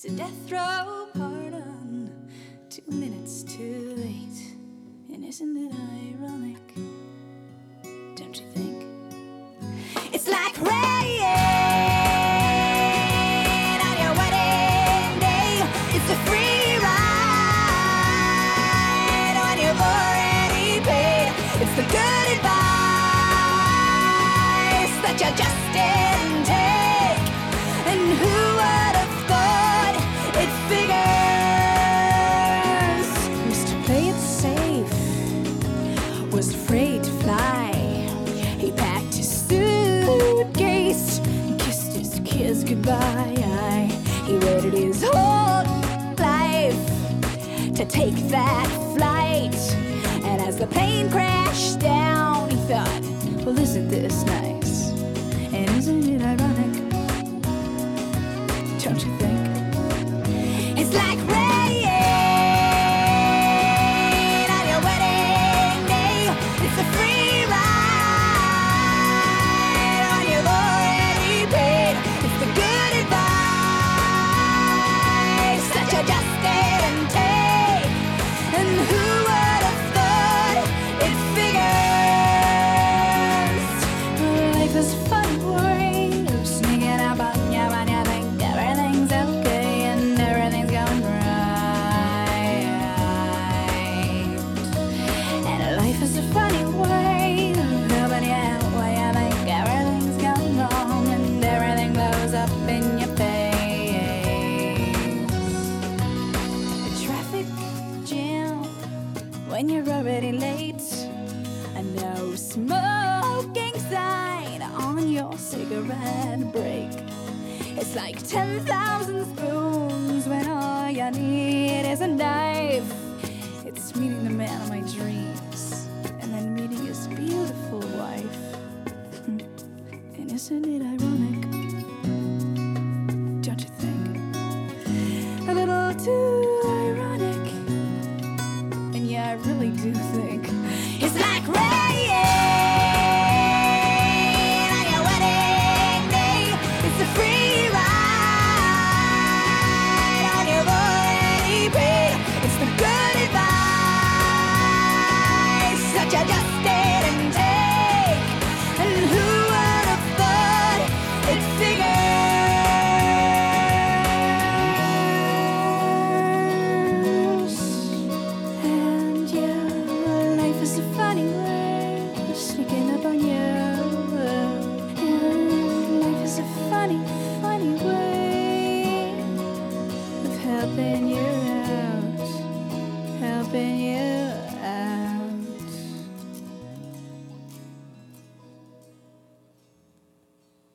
It's a death row pardon, 2 minutes too late. And isn't it ironic? Don't you think? It's like rain on your wedding day. It's a free ride on you've already paid. It's the good advice that you just didn't take. And who would have thought it figures? Mr. Play It Safe was afraid to fly. He packed his suitcase and kissed his kids goodbye. He waited his whole life to take that flight. And as the plane crashed down, he thought, well, isn't this nice? And isn't it ironic? Don't you think? It's like rain on your wedding day. It's a free ride on you've already paid. It's the good advice that you just didn't take. And who would have thought it figures? Life is a funny way of sneaking up on you when you think everything's okay and everything's going right. And life is a funny way of helping you out when you think everything's going wrong and everything blows up in your face. A traffic jam when you're already late. A no smoking sign on your cigarette break. It's like 10,000 spoons when all you need is a knife. It's meeting the man of my dreams and then meeting his beautiful wife. And isn't it ironic? Don't you think? A little too ironic. And yeah, I really do think it's like rain on your wedding day. It's a free ride on you've already paid. It's the good advice that you just didn't take. And who would have thought it figures? And yeah, life is a funny way of sneaking up on you. And life is a funny, funny way of helping you out, helping you